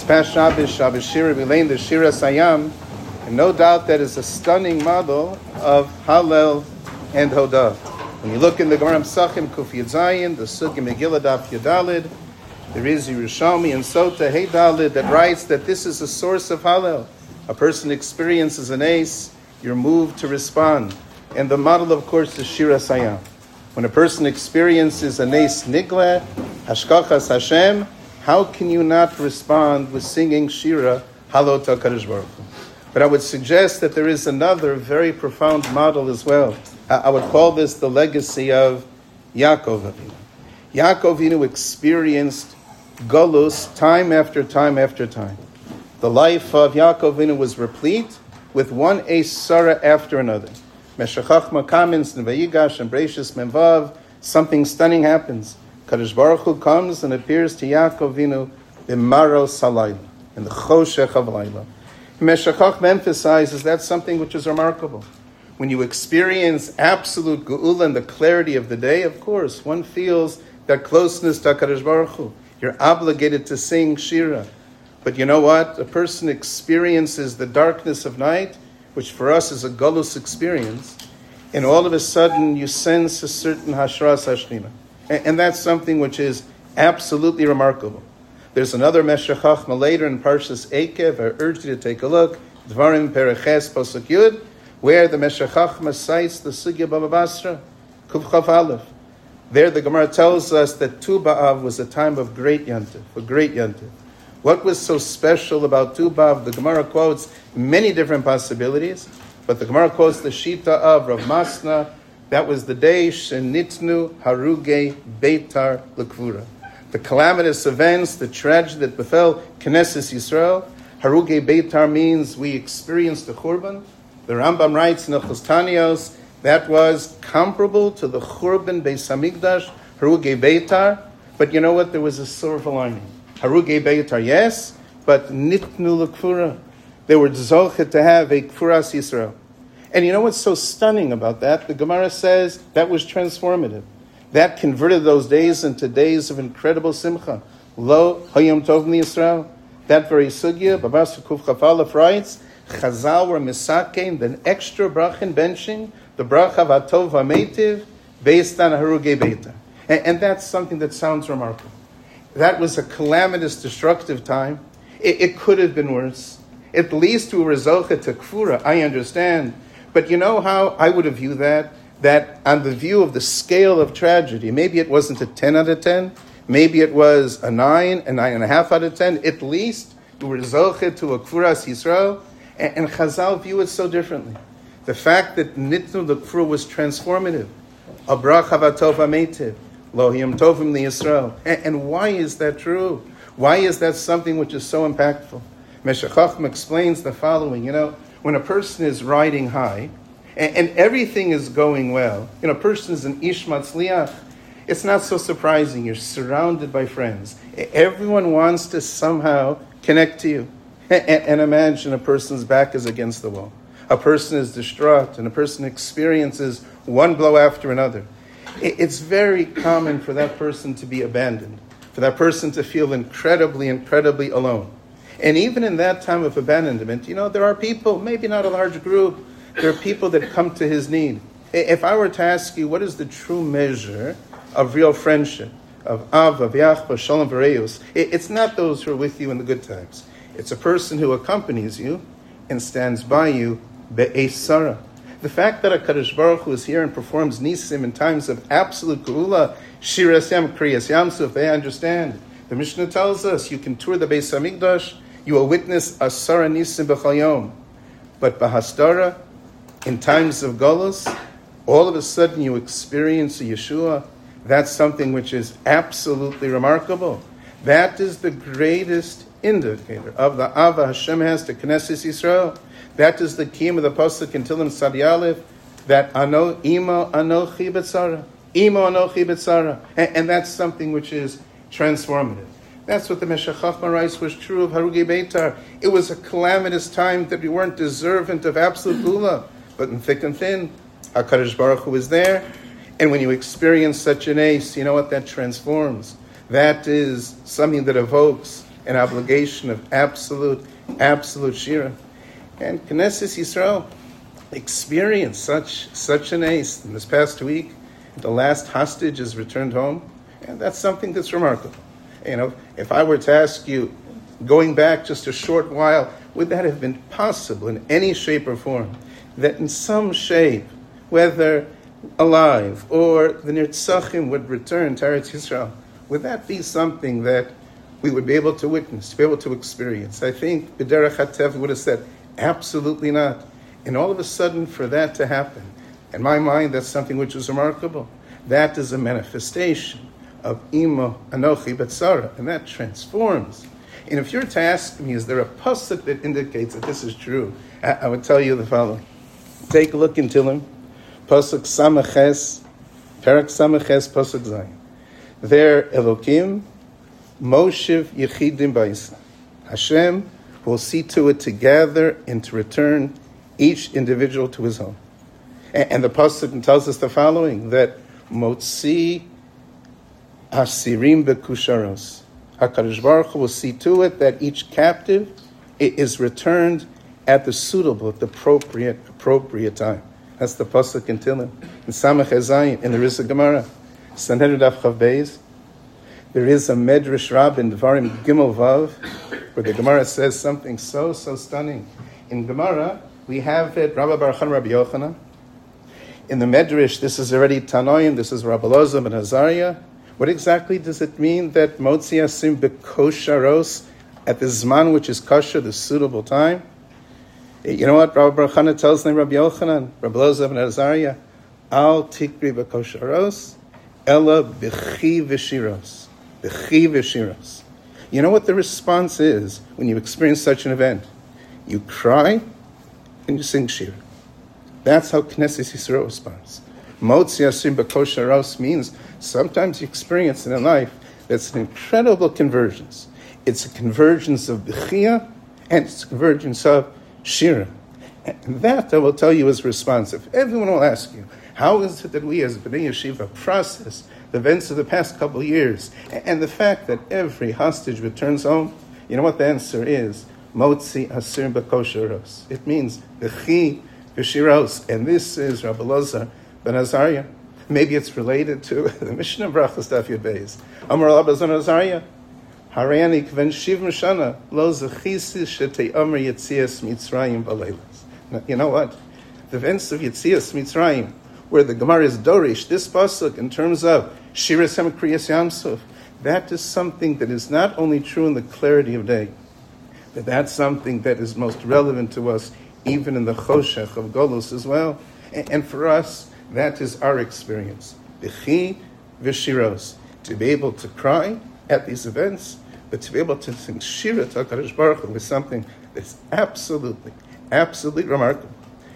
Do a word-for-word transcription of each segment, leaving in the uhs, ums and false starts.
past Shabbos, Shabbos Shira, we learned the Shira Sayam, and no doubt that is a stunning model of Hallel and Hodah. When you look in the Gemara Pesachim, Kuf Yud Zayin, the Sugya Megillah Daf Yudalid, there is Yerushalmi and Sota Hey Dalid that writes that this is a source of Hallel. A person experiences an ace, you're moved to respond. And the model, of course, is Shira Sayam. When a person experiences an ace Nigla, Hashkachas Hashem, how can you not respond with singing Shira Halot HaKadosh Baruch Hu? But I would suggest that there is another very profound model as well. I would call this the legacy of Yaakov Avinu. Yaakov Avinu experienced Golus time after time after time. The life of Yaakov Avinu was replete with one Eis Sarah after another. Meshachachma comments in Vayigash and Bereishis Memvav, something stunning happens. Kadosh Baruch Hu comes and appears to Yaakov Avinu b'maro salayla, in the choshech of layla. Meshachachma emphasizes that's something which is remarkable. When you experience absolute geula and the clarity of the day, of course, one feels that closeness to Kadosh Baruch Hu. You're obligated to sing Shira. But you know what? A person experiences the darkness of night, which for us is a Golus experience, and all of a sudden you sense a certain Hashras Hashnina. And, and that's something which is absolutely remarkable. There's another Meshech Chachma later in Parshas Eikev. I urge you to take a look. Dvarim Pereches Pasuk Yud, where the Meshech Chachma cites the Sugya Baba Basra, Kuf Chaf Aleph. There the Gemara tells us that Tu B'Av was a time of great Yantiv, a great Yantiv. What was so special about Tu B'Av? The Gemara quotes many different possibilities, but the Gemara quotes the Shita of Rav Masna. That was the day Shenitnu Haruge Beitar L'Kvura. The calamitous events, the tragedy that befell Knesset Yisrael. Haruge Beitar means we experienced the Churban. The Rambam writes in the Tanios that was comparable to the Churban Beis Hamikdash, Haruge Beitar. But you know what? There was a silver lining. Haruge Beitar, yes, but Nitnu L'Kvura. They were zochet to have a Kfuras Yisrael. And you know what's so stunning about that? The Gemara says that was transformative. That converted those days into days of incredible simcha. Lo Hayom Tov Yisrael. That very sugya, Babas Kuf Chafalef writes, Chazal were misakein, an extra brach in benching, the brach of Atov HaMeitiv, based on Haruge Beitar. And, and that's something that sounds remarkable. That was a calamitous, destructive time. It, it could have been worse. At least we were zochet to Kfura, I understand. But you know how I would have viewed that? That on the view of the scale of tragedy, maybe it wasn't a ten out of ten, maybe it was a nine, a nine and a half out of ten. At least we were zochet to a Kfuras Yisrael, and, and Chazal view it so differently. The fact that Nitnu the Kfura was transformative, a brach havatov hametiv, lo hiyam tovim li Yisrael. And, and why is that true? Why is that something which is so impactful? Meshech Chachma explains the following. You know, when a person is riding high, and, and everything is going well, you know, a person is an ish matzliach, it's not so surprising. You're surrounded by friends. Everyone wants to somehow connect to you. And, and imagine a person's back is against the wall. A person is distraught, and a person experiences one blow after another. It's very common for that person to be abandoned, for that person to feel incredibly, incredibly alone. And even in that time of abandonment, you know, there are people, maybe not a large group, there are people that come to his need. If I were to ask you, what is the true measure of real friendship, of Av, of Yachva, Shalom V'Reus, it's not those who are with you in the good times. It's a person who accompanies you and stands by you, Be'ez Sarah. The fact that HaKadosh Baruch Hu is here and performs Nisim in times of absolute Geula, Shiras Yam, Kriyas Yamsuf, they understand. The Mishnah tells us you can tour the Beis Hamikdash, you will witness Asara Nisim B'chal Yom. But Bahastara, in times of Golus, all of a sudden you experience a Yeshua. That's something which is absolutely remarkable. That is the greatest indicator of the Ava Hashem has to Knesset Yisrael. That is the key of the Pasuk in Tilim Sadi Aleph, that Ano Imo Anochi B'tzara. Imo Anochi B'tzara. And, and that's something which is transformative. That's what the Meshech Chachma writes was true of Haruge Beitar. It was a calamitous time that we weren't deserving of absolute Gula. But in thick and thin, HaKadosh Baruch Hu was there. And when you experience such an ace, you know what? That transforms. That is something that evokes an obligation of absolute, absolute shira. And Knesset Yisrael experienced such such an ace in this past week. The last hostage is returned home, and that's something that's remarkable. You know, if I were to ask you, going back just a short while, would that have been possible in any shape or form, that in some shape, whether alive or the Nirtzachim would return to Eretz Yisrael, would that be something that we would be able to witness, to be able to experience? I think B'derech HaTev would have said, absolutely not. And all of a sudden, for that to happen, in my mind, that's something which is remarkable. That is a manifestation of Imo Anochi Betzara, and that transforms. And if you're to ask me, is there a pasuk that indicates that this is true? I, I would tell you the following. Take a look in Tehillim, pasuk Samaches, Perak Samaches, pasuk Zayin. There, Elokim, Moshev Yechidim Ba'isa. Hashem will see to it to gather and to return each individual to his home. And, and the pasuk tells us the following, that Motzi Asirim Bekusharos. HaKadosh Baruch Hu will see to it that each captive is returned at the suitable, at the appropriate, appropriate time. That's the pasuk in Tehillim. In Samach Ezayim, and there is a Gemara, Sanhedrin Daf Chav Beis. There is a Medrash Rab in Dvarim Gimel Vav, where the Gemara says something so, so stunning. In Gemara, we have it, Rabbi Baruch Han, Rabbi Yochanan. In the Medrash, this is already Tanoim, this is Rabbi Elazar ben Azariah. What exactly does it mean that Motzi Asim Bekosharos, at the Zman which is kosher, the suitable time? You know what Rabbi Baruch Han tells them, Rabbi Yochanan, Rabbi Elazar ben Azariah, Al Tikri Bekosharos, Ella Bechi Veshiros. Bechi Veshiros. You know what the response is when you experience such an event? You cry and you sing shir. That's how Knesset Yisrael responds. Motzi Asim Bekosharos means sometimes you experience in a life that's an incredible convergence. It's a convergence of Bechia and it's a convergence of Shira. And that, I will tell you, is responsive. Everyone will ask you, how is it that we as B'nai Yeshiva process the events of the past couple of years and the fact that every hostage returns home? You know what the answer is? Motzi Asir Bekosharos. It means Bechi V'Shiros. And this is Rabbi Elazar ben Azariah. Maybe it's related to the Mishnah of Brachos Daf Yud Beis. Amar Rabbi ben Azariah, Harayani kven shiv mishana lo zechisi shetei Amar Yetzias Mitzrayim b'leilas. You know what? The events of Yetzias Mitzrayim, where the Gemara is dorish, this pasuk in terms of Shiras Hem Kriyas Yamsuf, that is something that is not only true in the clarity of day, but that's something that is most relevant to us even in the Choshech of Golus as well. And for us, that is our experience. Bechi v'shiros. To be able to cry at these events, but to be able to sing shira to HaKadosh Baruch Hu is something that's absolutely, absolutely remarkable.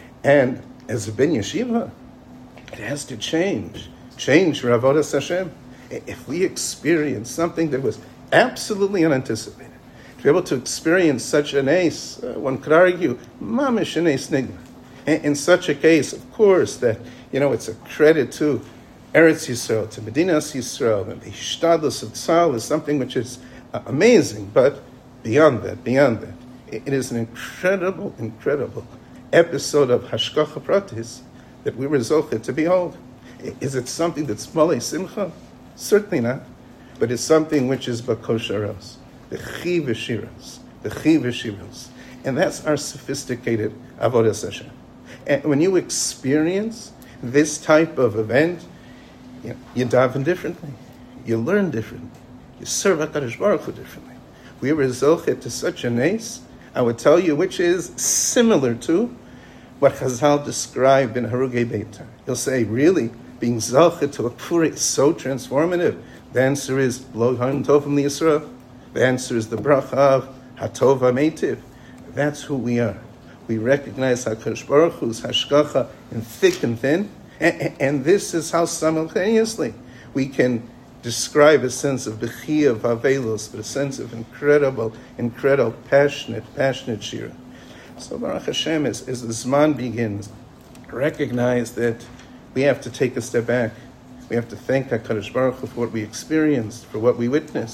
And as a Ben Yeshiva, it has to change. Change Avodas Hashem. If we experience something that was absolutely unanticipated, to be able to experience such an ace, uh, one could argue, mamish an ace nigma. In such a case, of course, that, you know, it's a credit to Eretz Yisrael, to Medinas Yisrael, and the Hishtadlus of Tzal is something which is uh, amazing, but beyond that, beyond that, it, it is an incredible, incredible episode of Hashgacha Pratis that we were zochet to behold. Is it something that's Malei Simcha? Certainly not, but it's something which is Bakosharos, the Chi V'Shiros, the Chi V'Shiros, and that's our sophisticated Avodas Hashem. And when you experience this type of event, you, know, you daven differently, you learn differently, you serve HaKadosh Baruch Hu differently. We were zochet to such an ace, I would tell you, which is similar to what Chazal described in Harugei Beitar. You'll say, really, being zochet to a Puri is so transformative? The answer is, Lo Haim Tovim Liyisrael. The answer is the bracha of Hatov HaMeitiv. That's who we are. We recognize HaKadosh Baruch Hu's hashgacha in thick and thin, and, and this is how simultaneously we can describe a sense of bechia, of avelos, but a sense of incredible, incredible, passionate, passionate shira. So Baruch Hashem, as, as the Zman begins, recognize that we have to take a step back. We have to thank HaKadosh Baruch Hu for what we experienced, for what we witnessed.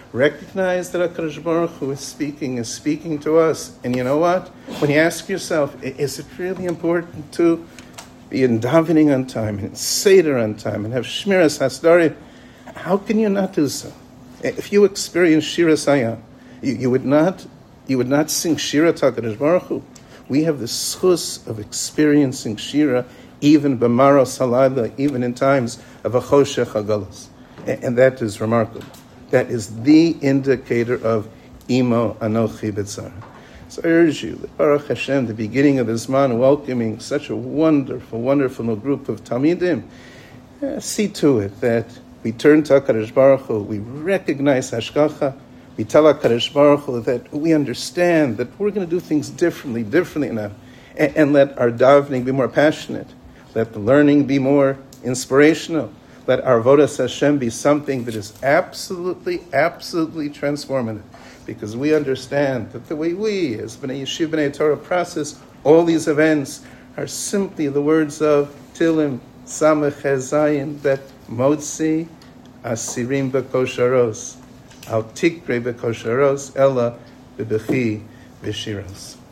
Recognize that HaKadosh Baruch Hu is speaking, is speaking to us. And you know what? When you ask yourself, is it really important to be in davening on time, and Seder on time, and have Shmiras Hasdarim? How can you not do so? If you experience Shira Sayam, you, you would not you would not sing Shira to HaKadosh Baruch Hu. We have the schus of experiencing Shira even b'maros halayla, even in times of a choshech hagalus. And that is remarkable. That is the indicator of Imo Anochi B'tzara. So I urge you, Baruch Hashem, the beginning of this month, welcoming such a wonderful, wonderful group of Talmidim, uh, see to it that we turn to HaKadosh Baruch Hu, we recognize Hashgacha, we tell HaKadosh Baruch Hu that we understand that we're going to do things differently, differently now, and, and let our davening be more passionate, let the learning be more inspirational, let our Avodas Hashem be something that is absolutely, absolutely transformative, because we understand that the way we, as B'nai Yeshiva, B'nai Torah, process all these events are simply the words of Tilim, Samech Zayin, that Motzi Asirim B'Kosharos, Al Tikre B'Kosharos, Ella B'Bechi B'Shiros.